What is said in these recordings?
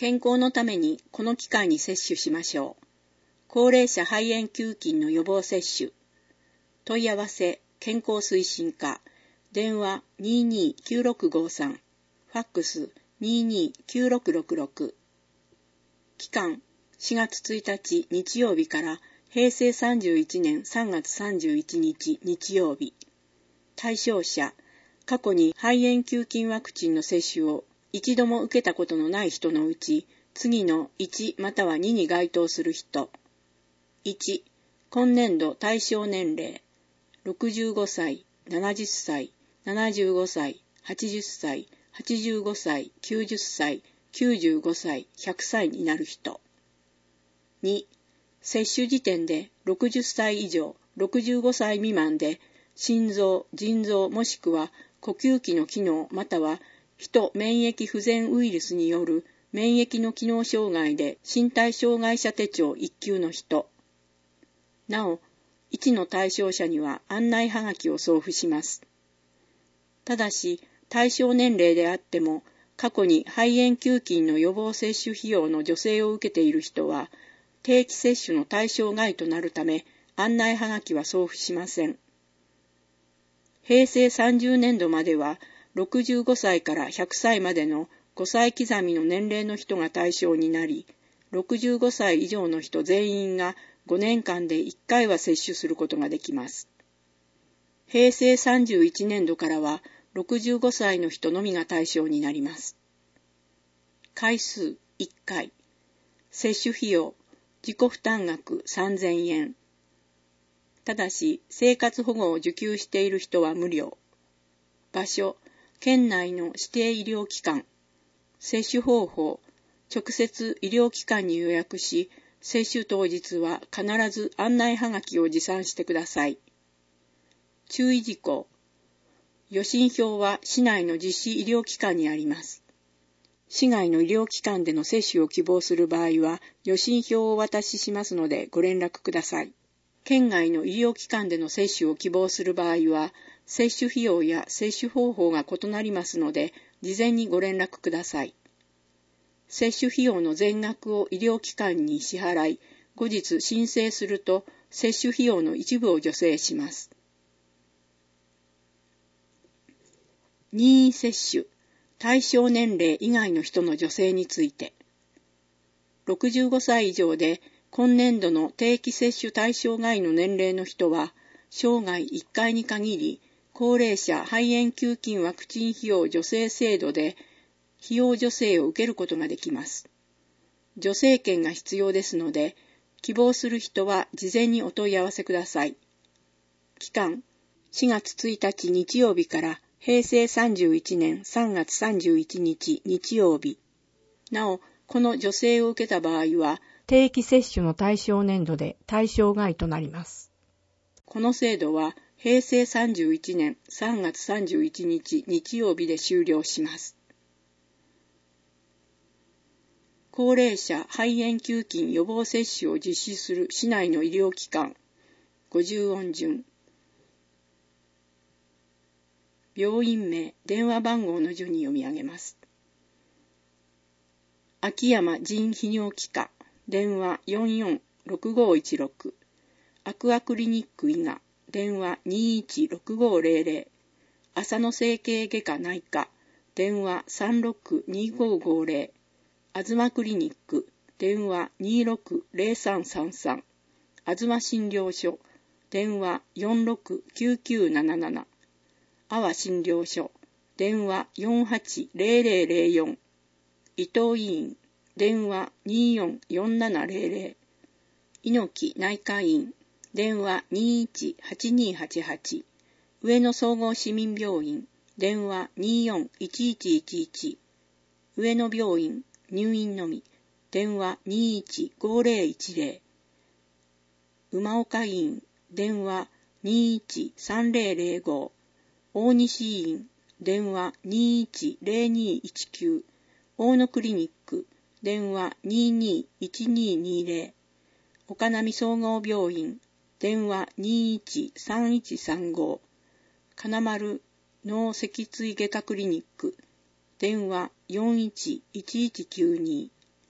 健康のためにこの機会に接種しましょう。高齢者肺炎球菌の予防接種。問い合わせ、健康推進課。電話229653。ファックス229666。期間4月1日日曜日から平成31年3月31日日曜日。対象者、過去に肺炎球菌ワクチンの接種を一度も受けたことのない人のうち、次の1または2に該当する人。1、今年度対象年齢、65歳、70歳、75歳、80歳、85歳、90歳、95歳、100歳になる人。2、接種時点で60歳以上、65歳未満で、心臓、腎臓もしくは呼吸器の機能または人免疫不全ウイルスによる免疫の機能障害で身体障害者手帳1級の人。なお、1の対象者には案内はがきを送付します。ただし、対象年齢であっても、過去に肺炎球菌の予防接種費用の助成を受けている人は、定期接種の対象外となるため、案内はがきは送付しません。平成30年度までは、65歳から100歳までの5歳刻みの年齢の人が対象になり、65歳以上の人全員が5年間で1回は接種することができます。平成31年度からは65歳の人のみが対象になります。回数1回。接種費用、自己負担額3000円。ただし、生活保護を受給している人は無料。場所、県内の指定医療機関。接種方法、直接医療機関に予約し、接種当日は必ず案内はがきを持参してください。注意事項。予診票は市内の実施医療機関にあります。市外の医療機関での接種を希望する場合は、予診票をお渡ししますのでご連絡ください。県外の医療機関での接種を希望する場合は、接種費用や接種方法が異なりますので、事前にご連絡ください。接種費用の全額を医療機関に支払い、後日申請すると、接種費用の一部を助成します。任意接種、対象年齢以外の人の助成について。65歳以上で、今年度の定期接種対象外の年齢の人は、生涯1回に限り、高齢者肺炎球菌ワクチン費用助成制度で、費用助成を受けることができます。助成券が必要ですので、希望する人は事前にお問い合わせください。期間、4月1日日曜日から平成31年3月31日日曜日。なお、この助成を受けた場合は、定期接種の対象年度で対象外となります。この制度は平成31年3月31日日曜日で終了します。高齢者肺炎球菌予防接種を実施する市内の医療機関、50音順。病院名、電話番号の順に読み上げます。秋山腎泌尿器科、電話446516。アクアクリニック伊賀、電話216500。浅野整形外科内科、電話362550。東クリニック、電話260333。東診療所、電話469977。阿波診療所、電話480004。伊藤医院、電話244700。猪木内科院、電話218288。上野総合市民病院、電話241111。上野病院、入院のみ、電話215010。馬岡医院、電話213005。大西医院、電話210219。大野クリニック、電話221220。岡波総合病院、電話213135。金丸脳脊椎外科クリニック、電話411192。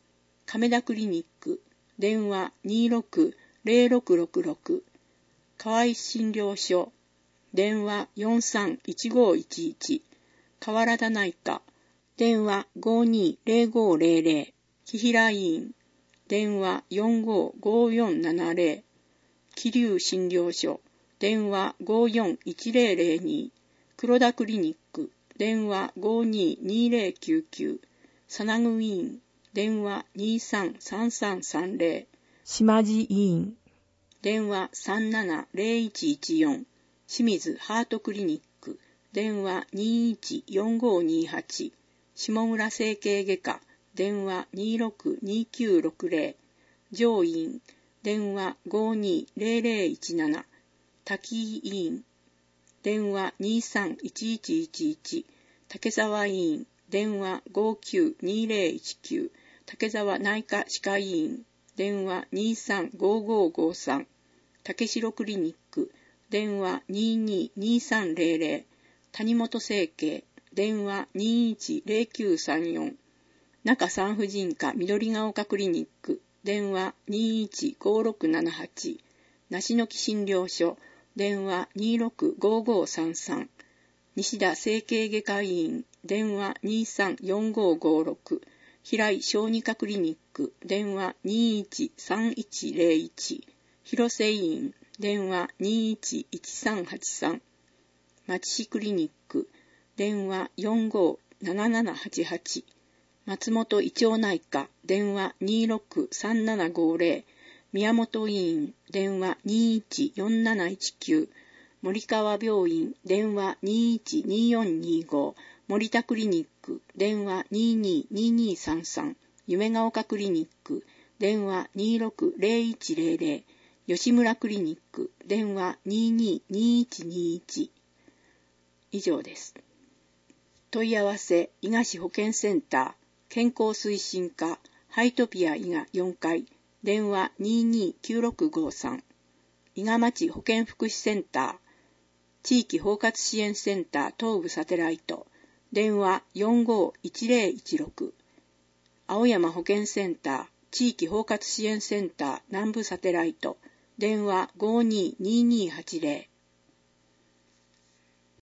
亀田クリニック、電話 26-0666、河合診療所、電話 43-1511、河原田内科、電話 52-0500、紀平医院、電話 45-5470、桐生診療所、電話 54-1002、黒田クリニック、電話 52-2099、さなぐ医院、電話 23-3330、島地医院、電話 37-0114、清水ハートクリニック、電話 21-4528、下村整形外科、電話 26-2960、上院、電話 52-0017、滝井医院、電話 23-1111、竹沢医院、電話 59-2019、竹沢内科歯科医院、電話 23-5553、竹城クリニック、電話 22-2300、谷本整形、電話 21-0934、中産婦人科緑ヶ丘クリニック、電話 21-5678、梨の木診療所、電話 26-5533、西田整形外科医院、電話 23-4556、平井小児科クリニック、電話 21-3101、広瀬医院、電話 21-1383、町市クリニック、電話 45-7788、松本胃腸内科、電話 26-3750、宮本医院、電話 21-4719、森川病院、電話 21-2425、森田クリニック、電話 22-2233、夢ヶ丘クリニック、電話 26-0100、吉村クリニック、電話 22-2121。以上です。問い合わせ、伊賀市保健センター、健康推進課、ハイトピア伊賀4階、電話 22-9653、伊賀町保健福祉センター、地域包括支援センター東部サテライト、電話 45-1016、青山保健センター、地域包括支援センター南部サテライト、電話 52-2280、